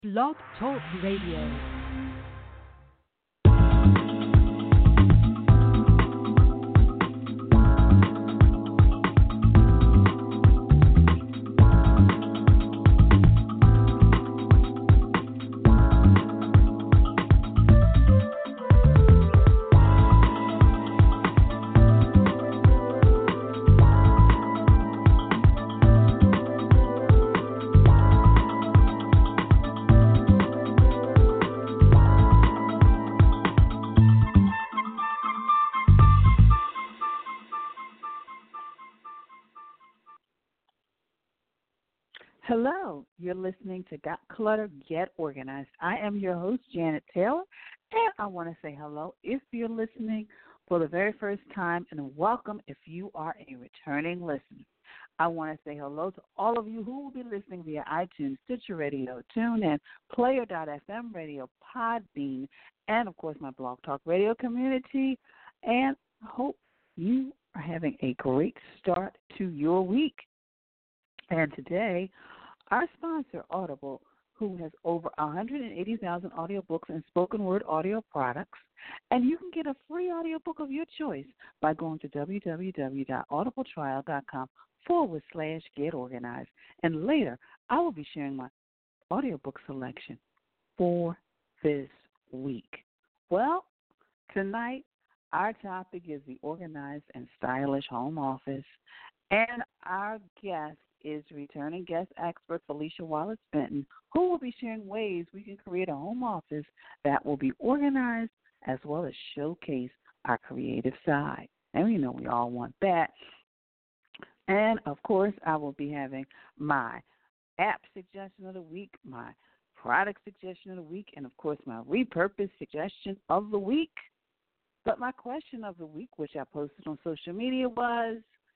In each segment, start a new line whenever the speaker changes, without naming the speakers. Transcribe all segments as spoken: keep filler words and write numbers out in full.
Blog Talk Radio. Hello, you're listening to Got Clutter, Get Organized. I am your host, Janet Taylor, and I want to say hello if you're listening for the very first time, and welcome if you are a returning listener. I want to say hello to all of you who will be listening via iTunes, Stitcher Radio, TuneIn, Player dot f m Radio, Podbean, and, of course, my Blog Talk Radio community, and I hope you are having a great start to your week. And today, our sponsor, Audible, who has over one hundred eighty thousand audiobooks and spoken word audio products, and you can get a free audiobook of your choice by going to www.audibletrial.com forward slash get organized. And later, I will be sharing my audiobook selection for this week. Well, tonight, our topic is the organized and stylish home office, and our guest is returning guest expert Felicia Wallace Benton, who will be sharing ways we can create a home office that will be organized as well as showcase our creative side. And we know we all want that. And, of course, I will be having my app suggestion of the week, my product suggestion of the week, and, of course, my repurpose suggestion of the week. But my question of the week, which I posted on social media, was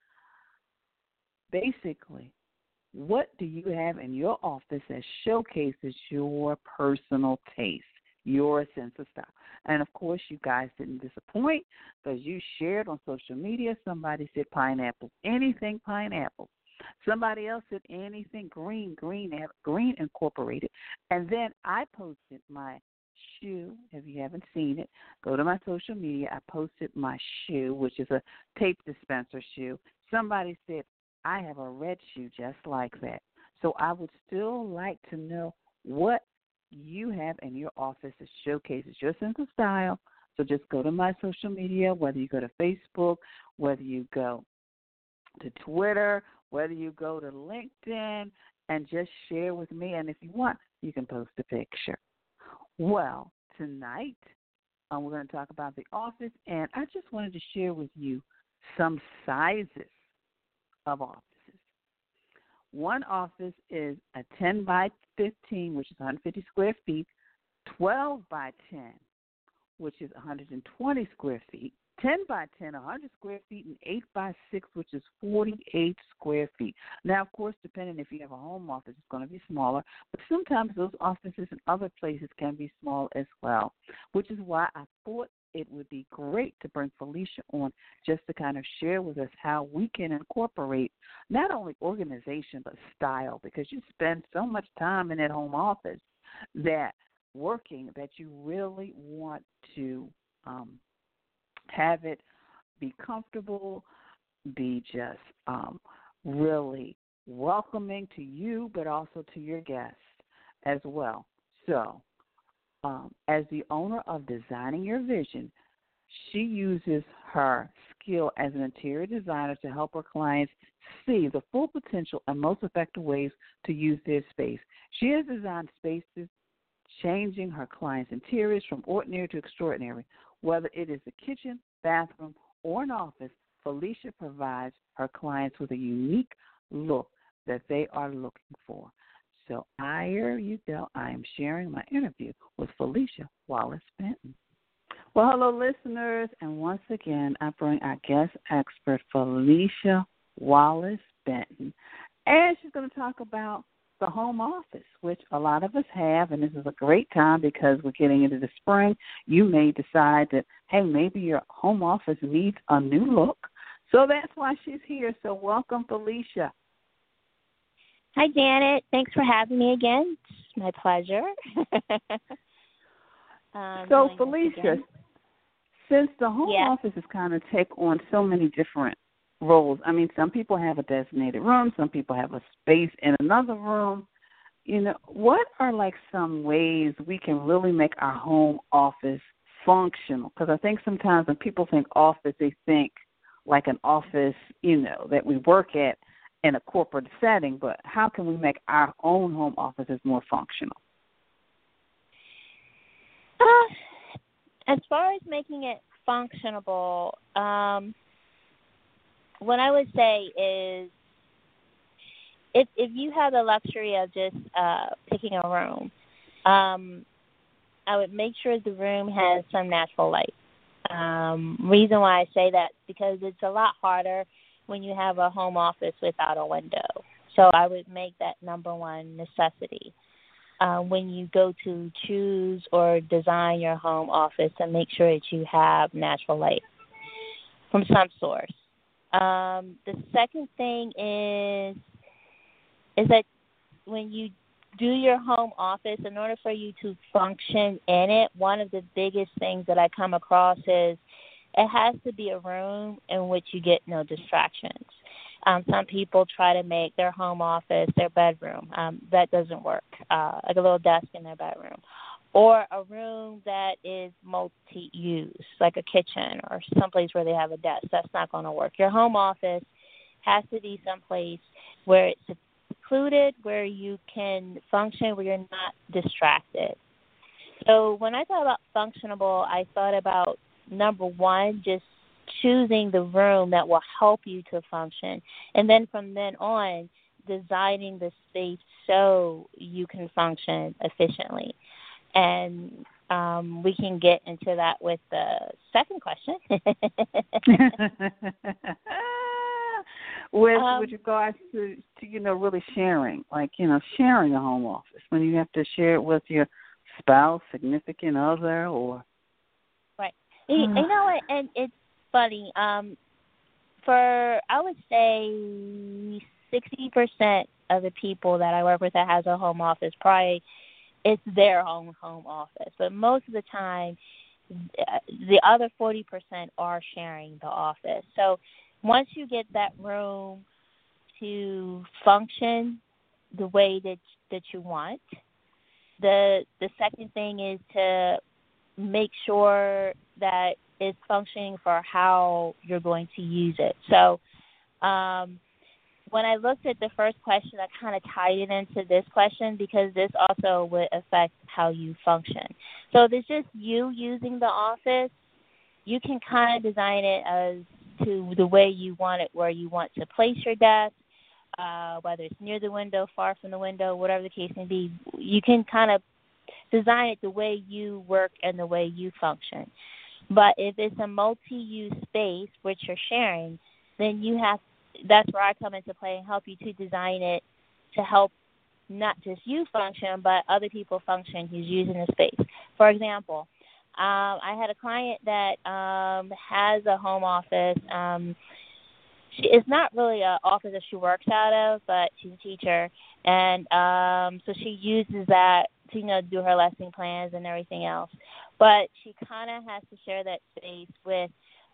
basically, what do you have in your office that showcases your personal taste, your sense of style? And, of course, you guys didn't disappoint because you shared on social media. Somebody said pineapple, anything pineapple. Somebody else said anything green, green, green incorporated. And then I posted my shoe. If you haven't seen it, go to my social media. I posted my shoe, which is a tape dispenser shoe. Somebody said, I have a red shoe just like that. So I would still like to know what you have in your office that showcases your sense of style. So just go to my social media, whether you go to Facebook, whether you go to Twitter, whether you go to LinkedIn, and just share with me. And if you want, you can post a picture. Well, tonight um, we're going to talk about the office, and I just wanted to share with you some sizes of offices. One office is a ten by fifteen, which is one hundred fifty square feet, twelve by ten, which is one hundred twenty square feet, ten by ten, one hundred square feet, and eight by six, which is forty-eight square feet. Now, of course, depending if you have a home office, it's going to be smaller, but sometimes those offices in other places can be small as well, which is why I thought it would be great to bring Felicia on just to kind of share with us how we can incorporate not only organization but style, because you spend so much time in that home office that working that you really want to um, have it be comfortable, be just um, really welcoming to you but also to your guests as well. So, Um, as the owner of Designing Your Vision, she uses her skill as an interior designer to help her clients see the full potential and most effective ways to use their space. She has designed spaces changing her clients' interiors from ordinary to extraordinary. Whether it is a kitchen, bathroom, or an office, Felicia provides her clients with a unique look that they are looking for. So here you go. I am sharing my interview with Felicia Wallace Benton. Well, hello, listeners, and once again, I bring our guest expert, Felicia Wallace Benton, and she's going to talk about the home office, which a lot of us have, and this is a great time because we're getting into the spring. You may decide that, hey, maybe your home office needs a new look, so that's why she's here. So welcome, Felicia.
Hi, Janet. Thanks for having me again. It's My pleasure. um,
So, Felicia, since the home
yeah.
office is kind of take on so many different roles, I mean, some people have a designated room, some people have a space in another room. You know, what are like some ways we can really make our home office functional? Because I think sometimes when people think office, they think like an office, you know, that we work at in a corporate setting. But how can we make our own home offices more functional?
Uh, as far as making it functionable, um, what I would say is if if you have the luxury of just uh, picking a room, um, I would make sure the room has some natural light. Um, reason why I say that is because it's a lot harder when you have a home office without a window. So I would make that number one necessity. Uh, when you go to choose or design your home office, and make sure that you have natural light from some source. Um, the second thing is is that when you do your home office, in order for you to function in it, one of the biggest things that I come across is it has to be a room in which you get no distractions. Um, some people try to make their home office their bedroom. Um, that doesn't work, uh, like a little desk in their bedroom. Or a room that is multi-use, like a kitchen or someplace where they have a desk. That's not going to work. Your home office has to be someplace where it's secluded, where you can function, where you're not distracted. So when I thought about functionable, I thought about, number one, just choosing the room that will help you to function. And then from then on, designing the space so you can function efficiently. And um, we can get into that with the second question.
with,
um,
with regards to, to, you know, really sharing, like, you know, sharing a home office, when you have to share it with your spouse, significant other, or...
Right. You, you know what, and it's funny. Um, for, I would say, sixty percent of the people that I work with that has a home office, probably it's their own home office. But most of the time, the other forty percent are sharing the office. So once you get that room to function the way that that you want, the the second thing is to make sure that it's functioning for how you're going to use it. So um, when I looked at the first question, I kind of tied it into this question because this also would affect how you function. So if it's just you using the office, you can kind of design it as to the way you want it, where you want to place your desk, uh, whether it's near the window, far from the window, whatever the case may be. You can kind of design it the way you work and the way you function. But if it's a multi-use space which you're sharing, then you have that's where I come into play and help you to design it to help not just you function, but other people function who's using the space. For example, um, I had a client that um, has a home office. Um, she, it's not really an office that she works out of, but she's a teacher, and um, so she uses that to, you know, do her lesson plans and everything else. But she kind of has to share that space with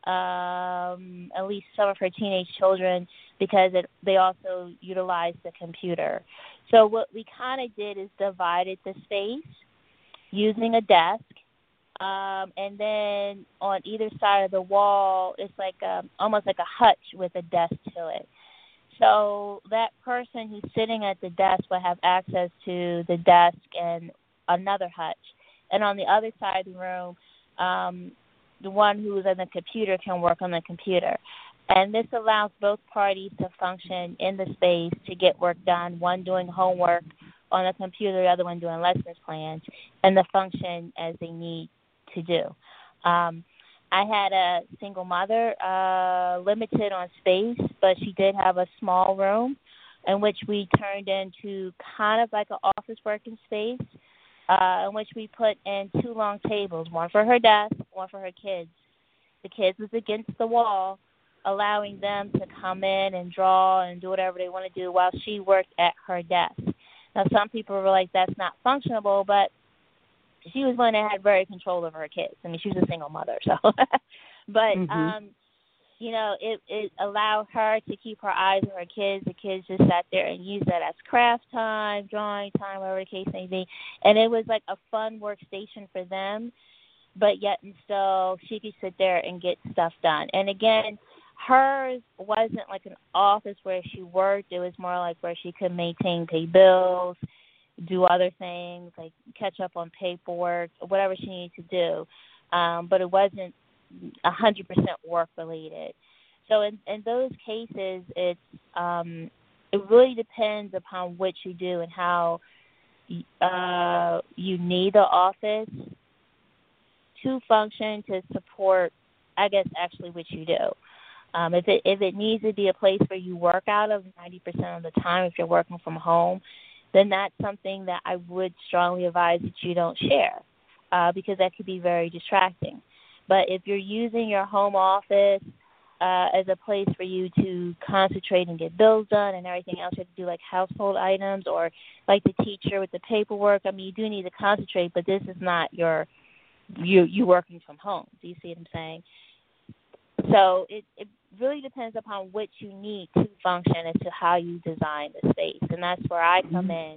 um, at least some of her teenage children because it, they also utilize the computer. So what we kind of did is divided the space using a desk, um, and then on either side of the wall, it's like a, almost like a hutch with a desk to it. So that person who's sitting at the desk will have access to the desk and another hutch. And on the other side of the room, um, the one who's on the computer can work on the computer. And this allows both parties to function in the space to get work done, one doing homework on the computer, the other one doing lessons plans, and the function as they need to do. Um, I had a single mother, uh, limited on space, but she did have a small room in which we turned into kind of like an office working space, uh, in which we put in two long tables, one for her desk, one for her kids. The kids was against the wall, allowing them to come in and draw and do whatever they want to do while she worked at her desk. Now, some people were like, that's not functionable, but she was one that had very control over her kids. I mean, she was a single mother, so. but,
mm-hmm.
um, you know, it, it allowed her to keep her eyes on her kids. The kids just sat there and used that as craft time, drawing time, whatever the case may be. And it was like a fun workstation for them, but yet and still she could sit there and get stuff done. And, again, hers wasn't like an office where she worked. It was more like where she could maintain, pay bills, do other things, like catch up on paperwork, whatever she needed to do. Um, but it wasn't one hundred percent work-related. So in, in those cases, it's um, it really depends upon what you do and how uh, you need the office to function to support, I guess, actually what you do. Um, if it if it needs to be a place where you work out of ninety percent of the time, if you're working from home, then that's something that I would strongly advise that you don't share uh, because that could be very distracting. But if you're using your home office uh, as a place for you to concentrate and get bills done and everything else, you have to do like household items or like the teacher with the paperwork. I mean, you do need to concentrate, but this is not your you you working from home. Do you see what I'm saying? So it, it really depends upon what you need to function as to how you design the space. And that's where I come in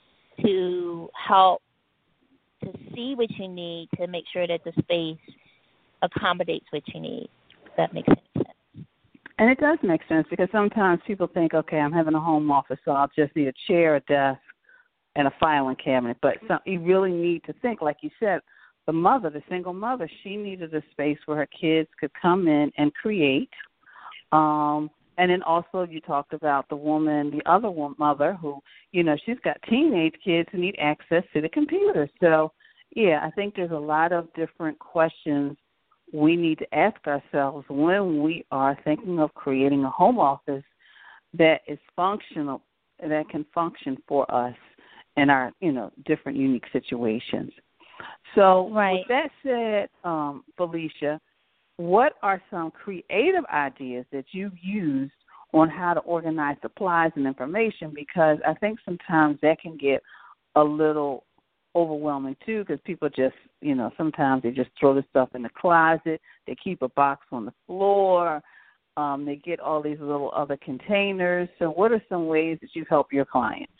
to help to see what you need to make sure that the space accommodates what you need. If that makes sense.
And it does make sense because sometimes people think, okay, I'm having a home office, so I'll just need a chair, a desk, and a filing cabinet. But some, you really need to think, like you said, the mother, the single mother, she needed a space where her kids could come in and create. Um, and then also you talked about the woman, the other one, mother who, you know, she's got teenage kids who need access to the computer. So, yeah, I think there's a lot of different questions we need to ask ourselves when we are thinking of creating a home office that is functional, that can function for us in our, you know, different unique situations. So
right.
With that said, um, Felicia, what are some creative ideas that you've used on how to organize supplies and information? Because I think sometimes that can get a little overwhelming too, because people just, you know, sometimes they just throw the stuff in the closet, they keep a box on the floor, um, they get all these little other containers. So what are some ways that you've helped your clients?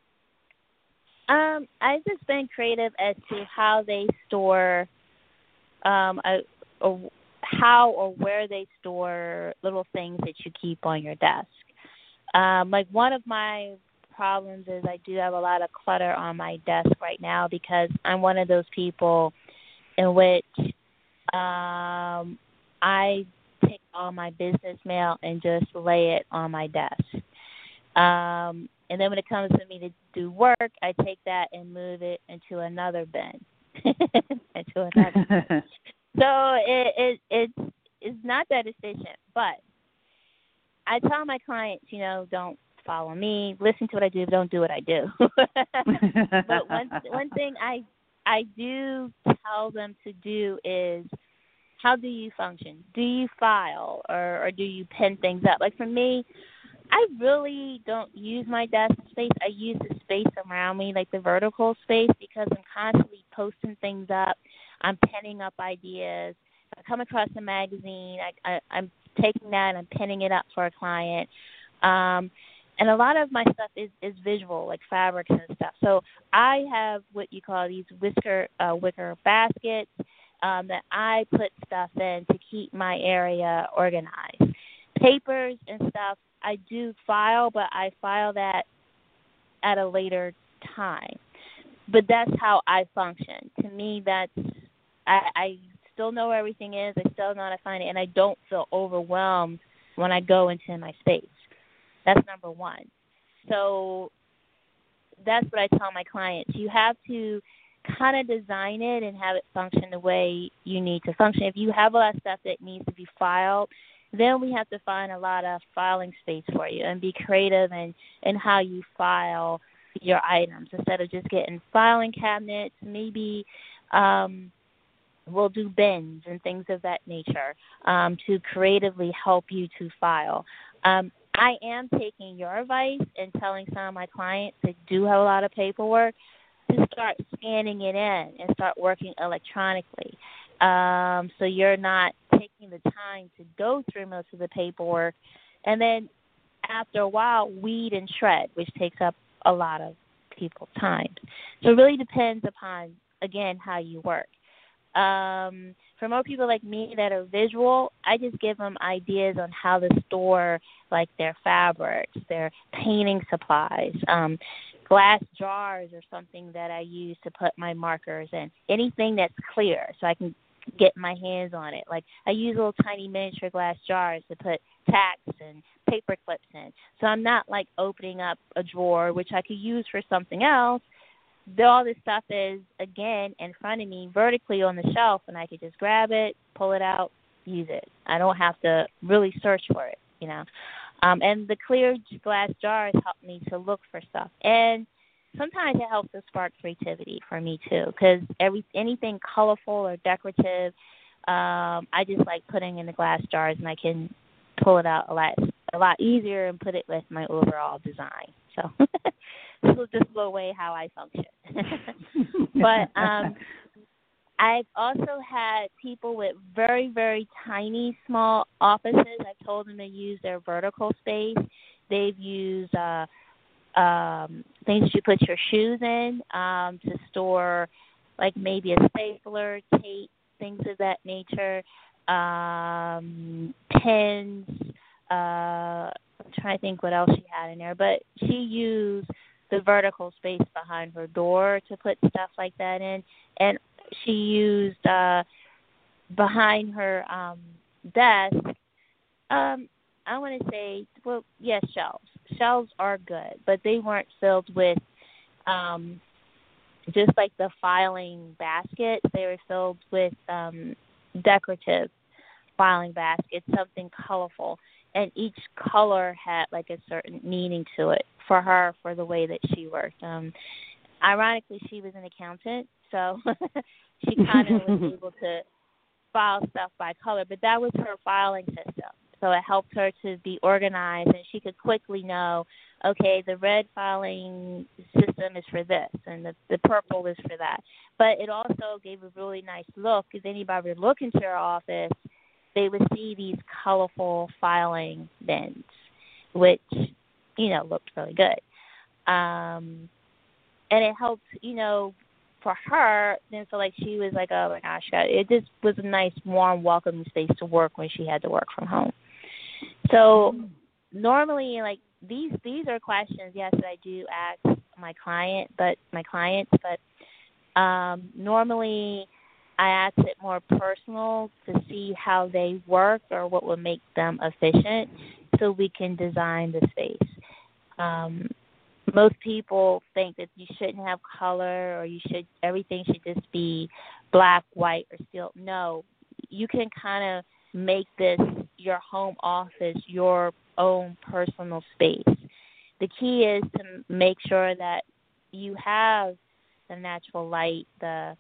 Um, I've just been creative as to how they store, um, a, a, how or where they store little things that you keep on your desk. Um, like one of my problems is I do have a lot of clutter on my desk right now because I'm one of those people in which um, I take all my business mail and just lay it on my desk. Um, and then when it comes to me to do work, I take that and move it into another bin. into another bin. So it, it it's it's not that efficient, but I tell my clients, you know, don't follow me, listen to what I do, but don't do what I do. But one one thing I I do tell them to do is, how do you function? Do you file or, or do you pin things up? Like for me, I really don't use my desk space. I use the space around me, like the vertical space, because I'm constantly posting things up. I'm pinning up ideas. If I come across a magazine, I, I, I'm taking that and I'm pinning it up for a client. Um, and a lot of my stuff is, is visual, like fabrics and stuff. So I have what you call these whisker, uh, wicker baskets um, that I put stuff in to keep my area organized. Papers and stuff, I do file, but I file that at a later time. But that's how I function. To me, that's I, I still know where everything is. I still know how to find it, and I don't feel overwhelmed when I go into my space. That's number one. So that's what I tell my clients. You have to kind of design it and have it function the way you need to function. If you have a lot of stuff that needs to be filed, then we have to find a lot of filing space for you and be creative in, in how you file your items. Instead of just getting filing cabinets, maybe um, we'll do bins and things of that nature um, to creatively help you to file. Um, I am taking your advice and telling some of my clients that do have a lot of paperwork to start scanning it in and start working electronically. Um, so you're not taking the time to go through most of the paperwork. And then after a while, weed and shred, which takes up a lot of people's time. So it really depends upon, again, how you work. Um, for more people like me that are visual, I just give them ideas on how to store, like, their fabrics, their painting supplies, um, glass jars or something that I use to put my markers in. Anything that's clear so I can get my hands on it. Like, I use little tiny miniature glass jars to put tacks and paper clips in. So I'm not, like, opening up a drawer, which I could use for something else. All this stuff is, again, in front of me vertically on the shelf, and I could just grab it, pull it out, use it. I don't have to really search for it, you know. Um, and the clear glass jars help me to look for stuff. And sometimes it helps to spark creativity for me, too, because every anything colorful or decorative, um, I just like putting in the glass jars, and I can pull it out a lot, a lot easier and put it with my overall design. So this is just the way how I function. But um, I've also had people with very, very tiny, small offices. I've told them to use their vertical space. They've used uh, um, things you put your shoes in um, to store, like maybe a stapler, tape, things of that nature, um, pens. Uh, I'm trying to think what else she had in there, but she used the vertical space behind her door to put stuff like that in, and she used uh, behind her um, desk. Um, I want to say, well, yes, shelves. Shelves are good, but they weren't filled with um, just like the filing baskets. They were filled with um, decorative filing baskets, something colorful. And each color had like a certain meaning to it for her, for the way that she worked. Um, ironically, she was an accountant, so she kind of was able to file stuff by color. But that was her filing system. So it helped her to be organized, and she could quickly know, okay, the red filing system is for this, and the, the purple is for that. But it also gave a really nice look. If anybody would look into her office, they would see these colorful filing bins, which, you know, looked really good. Um, and it helped, you know, for her, then feel like she was like, oh, my gosh, it just was a nice, warm, welcoming space to work when she had to work from home. So normally, like, these these are questions, yes, that I do ask my client, but my clients, but um, normally I ask it more personal to see how they work or what would make them efficient so we can design the space. Um, most people think that you shouldn't have color or you should everything should just be black, white, or steel. No, you can kind of make this your home office, your own personal space. The key is to make sure that you have the natural light, the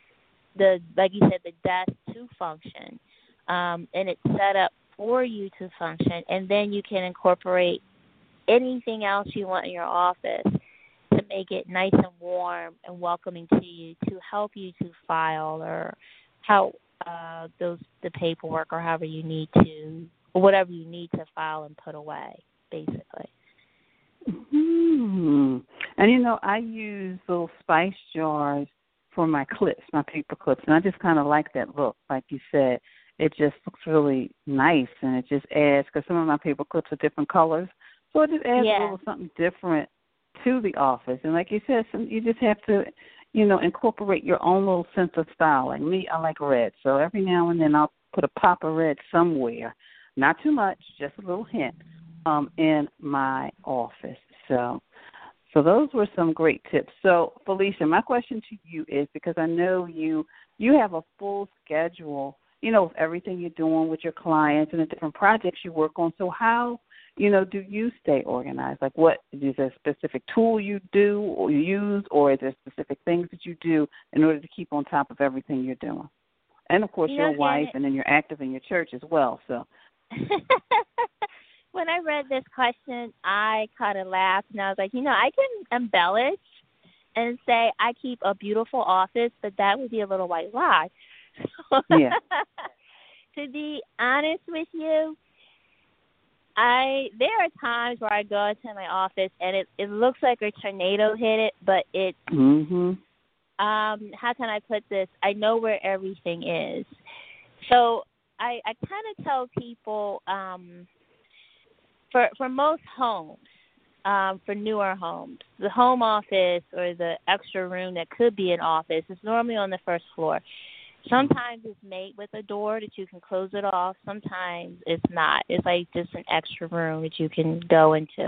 the like you said, the desk to function, um, and it's set up for you to function, and then you can incorporate anything else you want in your office to make it nice and warm and welcoming to you, to help you to file or how uh, those the paperwork or however you need to, or whatever you need to file and put away, basically.
Mm-hmm. And, you know, I use those spice jars for my clips, my paper clips, and I just kind of like that look. Like you said, it just looks really nice, and it just adds, because some of my paper clips are different colors, so it just adds
yeah.
a little something different to the office. And like you said, some, you just have to, you know, incorporate your own little sense of style. Like me, I like red, so every now and then I'll put a pop of red somewhere, not too much, just a little hint, um, in my office. So So those were some great tips. So, Felicia, my question to you is, because I know you you have a full schedule, you know, of everything you're doing with your clients and the different projects you work on. So how, you know, do you stay organized? Like, what, is there a specific tool you do or you use, or is there specific things that you do in order to keep on top of everything you're doing? And, of course,
you
you're
know,
a wife,
Janet,
and then you're active in your church as well. So
when I read this question, I kind of laughed, and I was like, you know, I can embellish and say I keep a beautiful office, but that would be a little white lie.
Yeah.
To be honest with you, I there are times where I go into my office and it, it looks like a tornado hit it, but it
Mhm.
um how can I put this? I know where everything is. So I I kind of tell people um for for most homes, um, for newer homes, the home office or the extra room that could be an office is normally on the first floor. Sometimes it's made with a door that you can close it off. Sometimes it's not. It's like just an extra room that you can go into.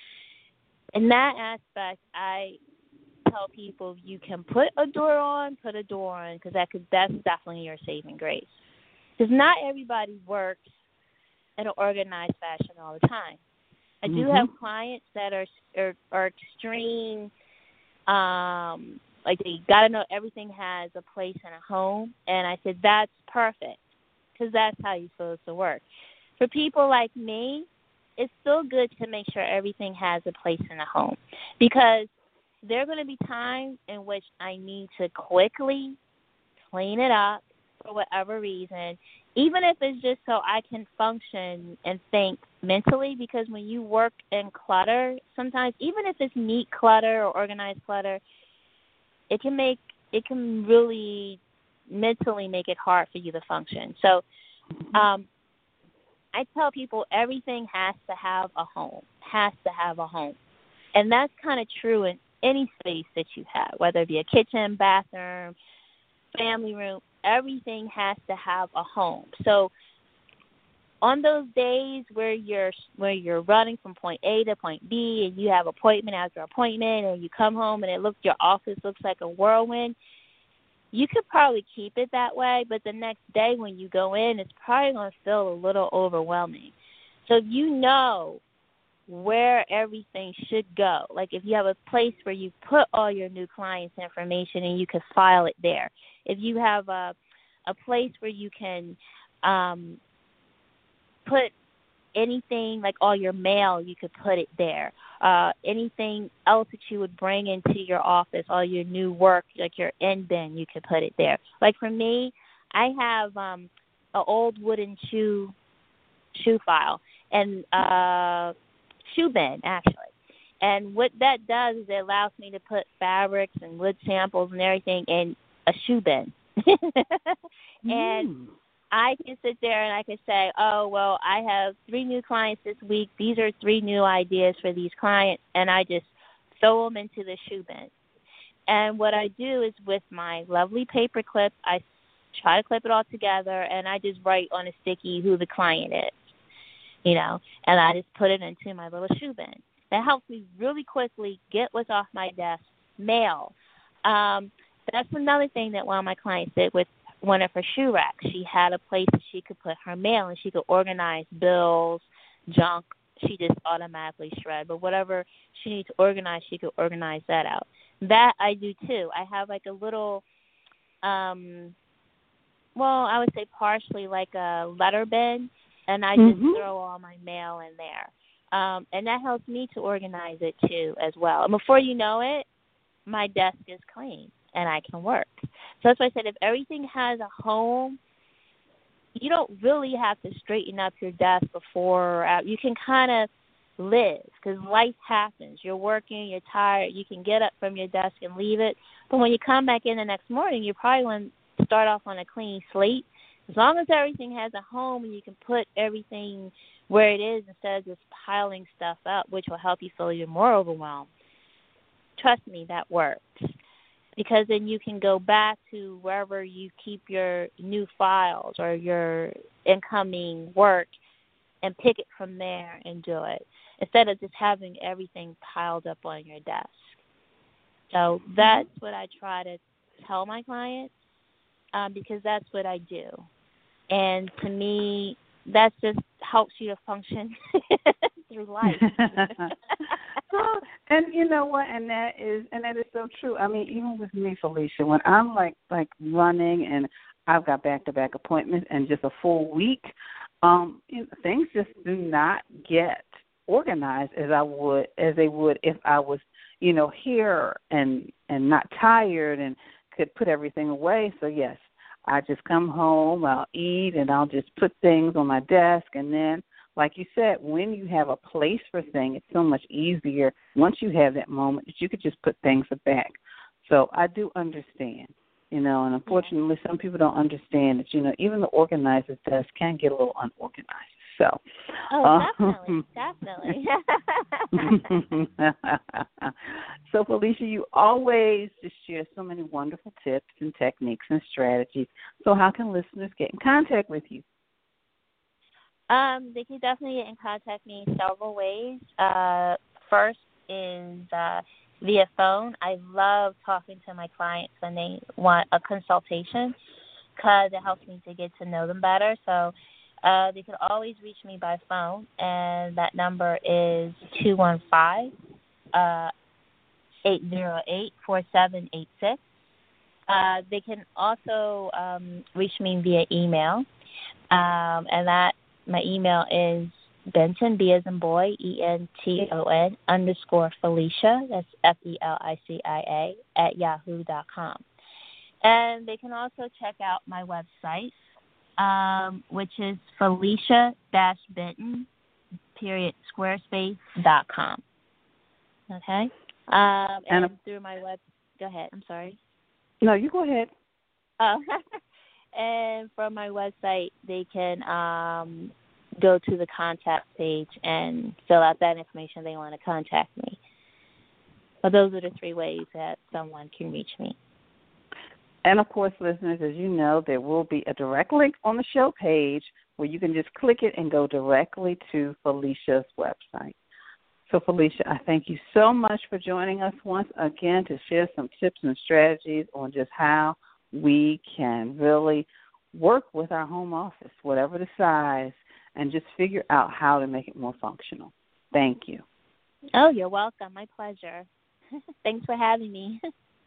In that aspect, I tell people you can put a door on, put a door on, because that could that's definitely your saving grace. Because not everybody works in an organized fashion all the time. I do
Mhm.
have clients that are are, are extreme. Um, like they gotta know everything has a place in a home, and I said that's perfect because that's how you're supposed to work. For people like me, it's still good to make sure everything has a place in a home because there are going to be times in which I need to quickly clean it up for whatever reason, even if it's just so I can function and think mentally, because when you work in clutter, sometimes even if it's neat clutter or organized clutter, it can make it can really mentally make it hard for you to function. So um, I tell people everything has to have a home, has to have a home. And that's kind of true in any space that you have, whether it be a kitchen, bathroom, family room, everything has to have a home. So on those days where you're where you're running from point A to point B and you have appointment after appointment and you come home and it looks your office looks like a whirlwind, you could probably keep it that way, but the next day when you go in, it's probably going to feel a little overwhelming. So if you know where everything should go, like if you have a place where you put all your new clients' information and you can file it there, if you have a a place where you can um, put anything, like all your mail, you could put it there. Uh, anything else that you would bring into your office, all your new work, like your end bin, you could put it there. Like for me, I have um, an old wooden shoe shoe file and uh, shoe bin, actually. And what that does is it allows me to put fabrics and wood samples and everything in a shoe bin. and
Mm.
I can sit there and I can say, oh, well, I have three new clients this week. These are three new ideas for these clients, and I just throw them into the shoe bin. And what I do is with my lovely paper clip, I try to clip it all together, and I just write on a sticky who the client is, you know, and I just put it into my little shoe bin. That helps me really quickly get what's off my desk. Mail. Um, that's another thing that one of my clients did with one of her shoe racks. She had a place that she could put her mail and she could organize bills, junk. She just automatically shred. But whatever she needs to organize, she could organize that out. That I do too. I have like a little, um, well, I would say partially like a letter bin, and I just
Mhm.
throw all my mail in there. Um, and that helps me to organize it too as well. And before you know it, my desk is clean and I can work. So that's why I said if everything has a home, you don't really have to straighten up your desk before or after. You can kind of live because life happens. You're working, you're tired, you can get up from your desk and leave it. But when you come back in the next morning, you probably want to start off on a clean slate. As long as everything has a home and you can put everything where it is instead of just piling stuff up, which will help you feel even more overwhelmed. Trust me, that works. Because then you can go back to wherever you keep your new files or your incoming work and pick it from there and do it, instead of just having everything piled up on your desk. So that's what I try to tell my clients um, because that's what I do. And to me, that just helps you to function through life.
Oh, and you know what? And that is, and that is so true. I mean, even with me, Felicia, when I'm like like running and I've got back-to-back appointments and just a full week, Um, you know, things just do not get organized as I would as they would if I was, you know, here and and not tired and could put everything away. So yes, I just come home, I'll eat, and I'll just put things on my desk, and then, like you said, when you have a place for things, it's so much easier once you have that moment that you could just put things back. So I do understand. You know, and unfortunately, some people don't understand that, you know, even the organizer's desk can get a little unorganized. So,
Oh,
um,
definitely, definitely.
so, Felicia, you always just share so many wonderful tips and techniques and strategies. So how can listeners get in contact with you?
Um, they can definitely get in contact me several ways. Uh, first is uh, via phone. I love talking to my clients when they want a consultation because it helps me to get to know them better. So uh, they can always reach me by phone, and that number is two one five, eight zero eight, four seven eight six. Uh, they can also um, reach me via email, um, and that my email is Benton, B as in boy, E N T O N, underscore Felicia, that's F E L I C I A, at yahoo dot com. And they can also check out my website, um, which is Felicia-Benton, period, squarespace dot com. Okay? Um, and, and through my web, go ahead, I'm sorry.
No, you go ahead.
Oh, and from my website, they can um, go to the contact page and fill out that information they want to contact me. But those are the three ways that someone can reach me.
And, of course, listeners, as you know, there will be a direct link on the show page where you can just click it and go directly to Felicia's website. So, Felicia, I thank you so much for joining us once again to share some tips and strategies on just how we can really work with our home office, whatever the size, and just figure out how to make it more functional. Thank you.
Oh, you're welcome. My pleasure. Thanks for having me.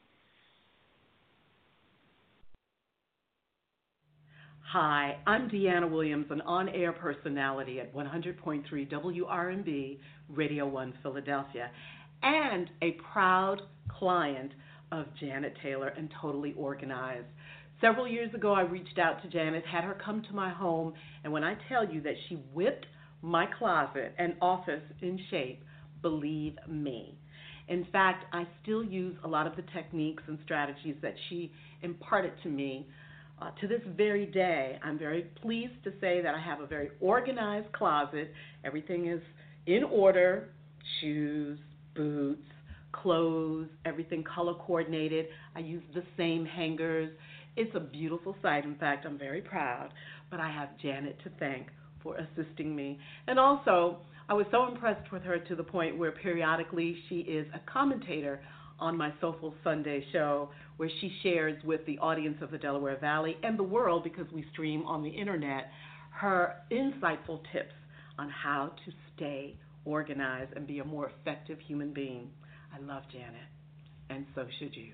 Hi, I'm Deanna Williams, an on-air personality at one hundred point three W R M B, Radio one Philadelphia, and a proud client of Janet Taylor and Totally Organized. Several years ago, I reached out to Janet, had her come to my home, and when I tell you that she whipped my closet and office in shape, believe me. In fact, I still use a lot of the techniques and strategies that she imparted to me. Uh, to this very day, I'm very pleased to say that I have a very organized closet. Everything is in order, shoes, boots, clothes, everything color coordinated. I use the same hangers. It's a beautiful sight. In fact, I'm very proud, but I have Janet to thank for assisting me. And also, I was so impressed with her to the point where periodically she is a commentator on my Soulful Sunday show, where she shares with the audience of the Delaware Valley and the world, because we stream on the internet, her insightful tips on how to stay organized and be a more effective human being. I love Janet, and so should you.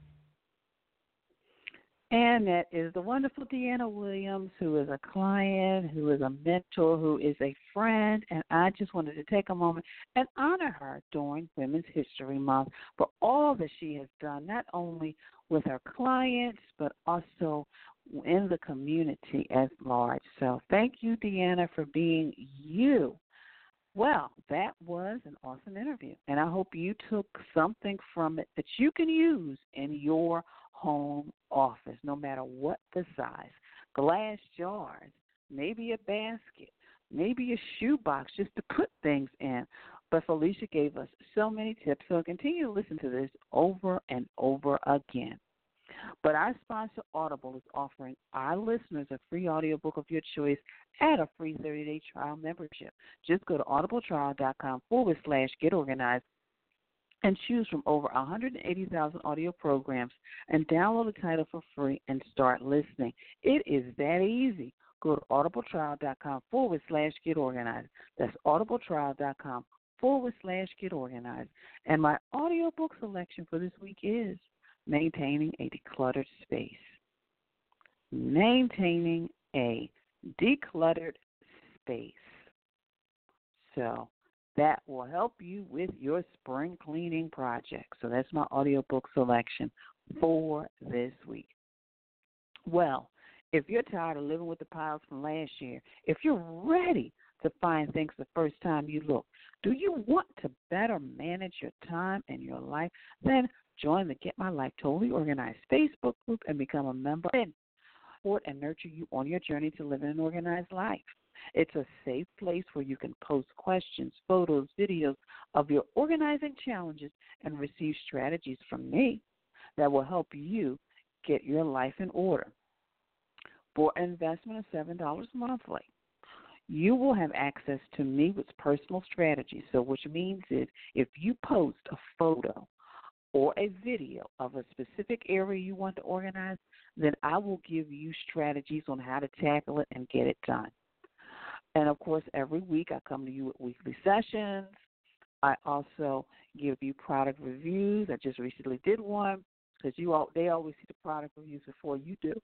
And that is the wonderful Deanna Williams, who is a client, who is a mentor, who is a friend. And I just wanted to take a moment and honor her during Women's History Month for all that she has done, not only with her clients, but also in the community at large. So thank you, Deanna, for being you. Well, that was an awesome interview, and I hope you took something from it that you can use in your home office, no matter what the size. Glass jars, maybe a basket, maybe a shoebox just to put things in. But Felicia gave us so many tips, so continue to listen to this over and over again. But our sponsor, Audible, is offering our listeners a free audiobook of your choice at a free thirty-day trial membership. Just go to audibletrial.com forward slash get organized and choose from over one hundred eighty thousand audio programs and download the title for free and start listening. It is that easy. Go to audibletrial.com forward slash get organized. That's audibletrial.com forward slash get organized. And my audiobook selection for this week is Maintaining a Decluttered Space. Maintaining a Decluttered space. So that will help you with your spring cleaning project. So that's my audiobook selection for this week. Well, if you're tired of living with the piles from last year, if you're ready to find things the first time you look, do you want to better manage your time and your life? Then join the Get My Life Totally Organized Facebook group and become a member and support and nurture you on your journey to living an organized life. It's a safe place where you can post questions, photos, videos of your organizing challenges and receive strategies from me that will help you get your life in order. For an investment of seven dollars monthly, you will have access to me with personal strategies. So which means is if you post a photo or a video of a specific area you want to organize, then I will give you strategies on how to tackle it and get it done. And, of course, every week I come to you with weekly sessions. I also give you product reviews. I just recently did one because you all, they always see the product reviews before you do.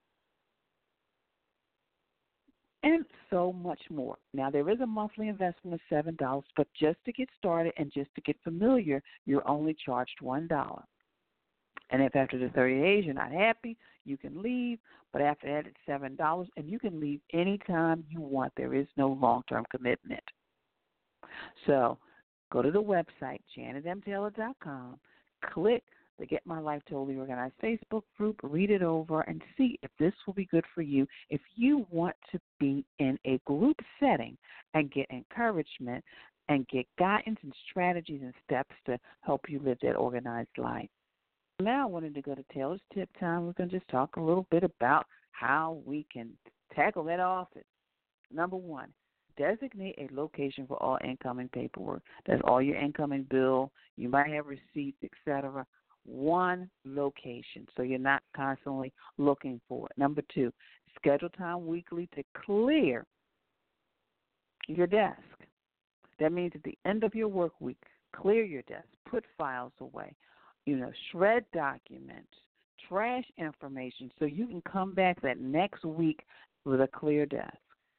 And so much more. Now, there is a monthly investment of seven dollars, but just to get started and just to get familiar, you're only charged one dollar. And if after the thirty days you're not happy, you can leave. But after that, it's seven dollars, and you can leave anytime you want. There is no long-term commitment. So go to the website, janet m taylor dot com, click the Get My Life Totally Organized Facebook group, read it over, and see if this will be good for you. If you want to be in a group setting and get encouragement and get guidance and strategies and steps to help you live that organized life. Now I wanted to go to Taylor's Tip Time. We're going to just talk a little bit about how we can tackle that office. Number one, designate a location for all incoming paperwork. That's all your incoming bill. You might have receipts, et cetera. One location, so you're not constantly looking for it. Number two, schedule time weekly to clear your desk. That means at the end of your work week, clear your desk, put files away, you know, shred documents, trash information, so you can come back that next week with a clear desk.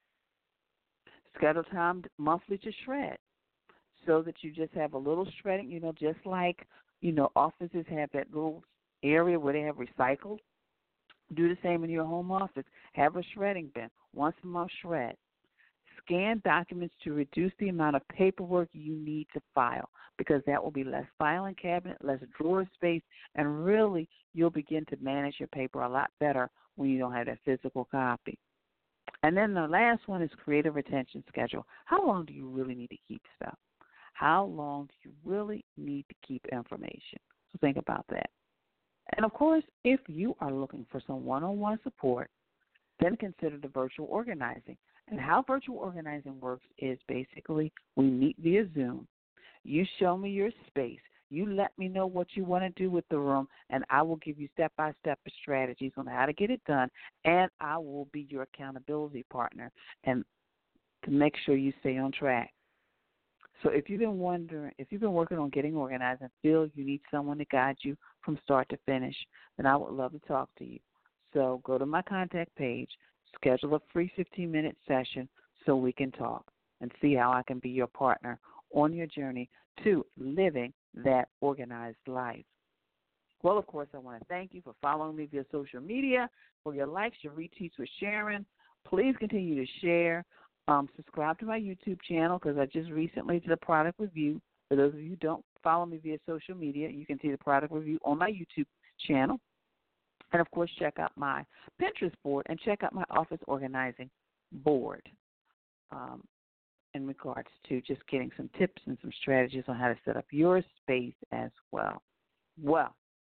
Schedule time monthly to shred, so that you just have a little shredding, you know, just like You know, offices have that little area where they have recycled. Do the same in your home office. Have a shredding bin. Once a month, shred. Scan documents to reduce the amount of paperwork you need to file, because that will be less filing cabinet, less drawer space, and really you'll begin to manage your paper a lot better when you don't have that physical copy. And then the last one is create a retention schedule. How long do you really need to keep stuff? How long do you really need to keep information? So think about that. And, of course, if you are looking for some one-on-one support, then consider the virtual organizing. And how virtual organizing works is basically we meet via Zoom. You show me your space. You let me know what you want to do with the room, and I will give you step-by-step strategies on how to get it done, and I will be your accountability partner and to make sure you stay on track. So if you've been wondering, if you've been working on getting organized and feel you need someone to guide you from start to finish, then I would love to talk to you. So go to my contact page, schedule a free fifteen-minute session so we can talk and see how I can be your partner on your journey to living that organized life. Well, of course, I want to thank you for following me via social media, for your likes, your retweets, for sharing. Please continue to share. Um, subscribe to my YouTube channel because I just recently did a product review. For those of you who don't follow me via social media, you can see the product review on my YouTube channel. And, of course, check out my Pinterest board and check out my office organizing board um, in regards to just getting some tips and some strategies on how to set up your space as well. Well,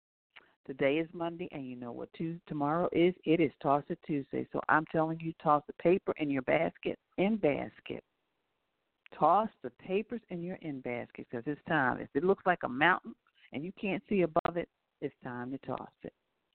today is Monday, and you know what Tuesday, tomorrow is? It is Toss It Tuesday. So I'm telling you, toss the paper in your basket, in basket. Toss the papers in your in basket because it's time. If it looks like a mountain and you can't see above it, it's time to toss it.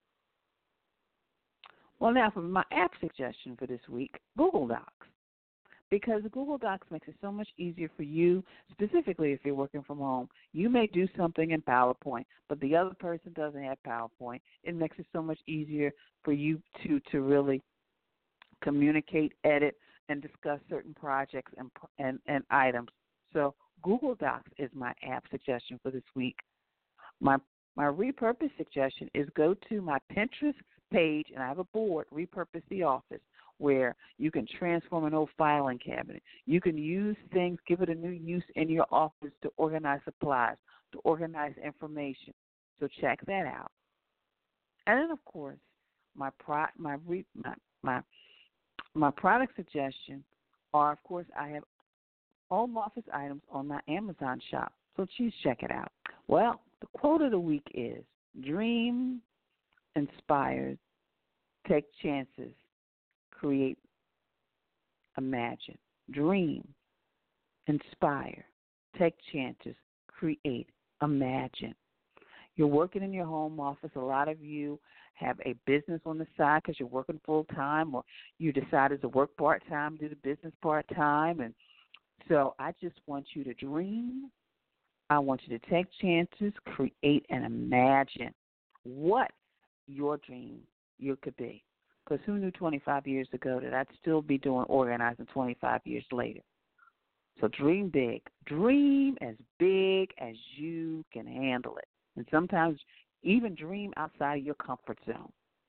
Well, now for my app suggestion for this week, Google Docs. Because Google Docs makes it so much easier for you, specifically if you're working from home. You may do something in PowerPoint, but the other person doesn't have PowerPoint. It makes it so much easier for you to, to really communicate, edit, and discuss certain projects and, and, and items. So Google Docs is my app suggestion for this week. My my repurpose suggestion is go to my Pinterest page, and I have a board, Repurpose the Office, where you can transform an old filing cabinet. You can use things, give it a new use in your office to organize supplies, to organize information. So check that out. And then, of course, my pro, my, re, my my my product suggestion are, of course, I have home office items on my Amazon shop. So please check it out. Well, the quote of the week is: dream, inspire, take chances, create, imagine. Dream, inspire, take chances, create, imagine. You're working in your home office. A lot of you have a business on the side because you're working full-time, or you decided to work part-time, do the business part-time. And so I just want you to dream. I want you to take chances, create, and imagine what your dream you could be. Because who knew twenty-five years ago that I'd still be doing organizing twenty-five years later? So dream big. Dream as big as you can handle it. And sometimes even dream outside of your comfort zone.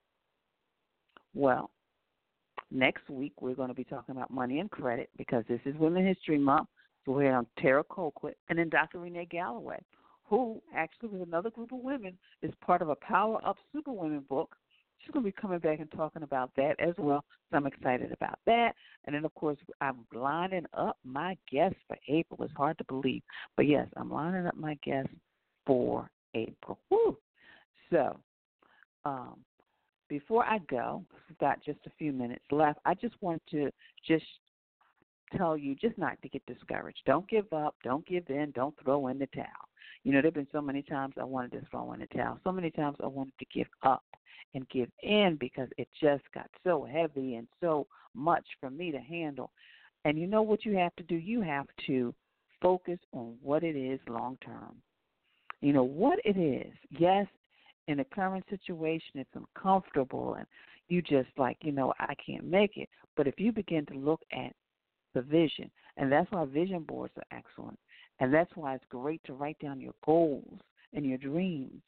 Well, next week we're going to be talking about money and credit, because this is Women History Month. So we're on Tara Colquitt and then Doctor Renee Galloway, who actually with another group of women is part of a Power Up Superwomen book. She's going to be coming back and talking about that as well. So I'm excited about that. And then, of course, I'm lining up my guests for April. It's hard to believe. But, yes, I'm lining up my guests for April. Woo. So um, before I go, we've got just a few minutes left, I just want to just tell you just not to get discouraged. Don't give up. Don't give in. Don't throw in the towel. You know, there have been so many times I wanted to throw in the towel. So many times I wanted to give up and give in because it just got so heavy and so much for me to handle. And you know what you have to do? You have to focus on what it is long term. You know, what it is. Yes, in the current situation, it's uncomfortable and you just like, you know, I can't make it. But if you begin to look at the vision, and that's why vision boards are excellent, and that's why it's great to write down your goals and your dreams.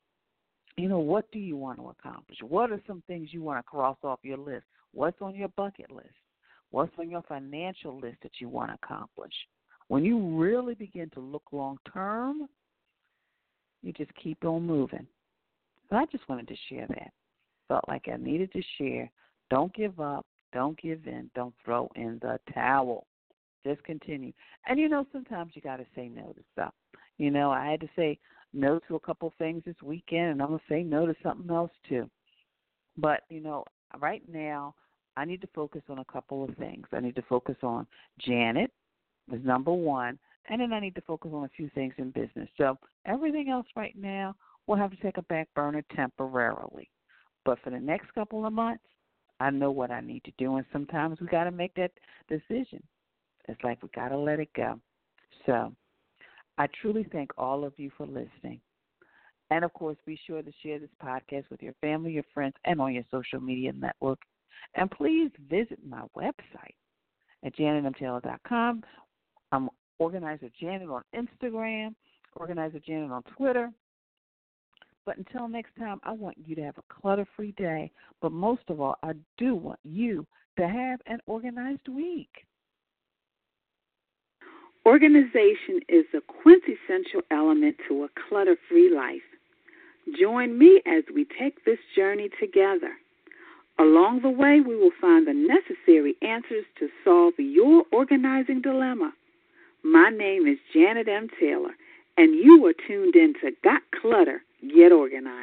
You know, what do you want to accomplish? What are some things you want to cross off your list? What's on your bucket list? What's on your financial list that you want to accomplish? When you really begin to look long term, you just keep on moving. So I just wanted to share that. Felt like I needed to share. Don't give up. Don't give in. Don't throw in the towel. Just continue. And, you know, sometimes you got to say no to stuff. You know, I had to say no to a couple of things this weekend, and I'm going to say no to something else too. But, you know, right now I need to focus on a couple of things. I need to focus on Janet as number one, and then I need to focus on a few things in business. So everything else right now will have to take a back burner temporarily. But for the next couple of months, I know what I need to do, and sometimes we got to make that decision. It's like we got to let it go. So I truly thank all of you for listening. And, of course, be sure to share this podcast with your family, your friends, and on your social media network. And please visit my website at janet m taylor dot com. I'm Organizer Janet on Instagram, Organizer Janet on Twitter. But until next time, I want you to have a clutter-free day. But most of all, I do want you to have an organized week.
Organization is a quintessential element to a clutter-free life. Join me as we take this journey together. Along the way, we will find the necessary answers to solve your organizing dilemma. My name is Janet M. Taylor, and you are tuned in to Got Clutter, Get Organized.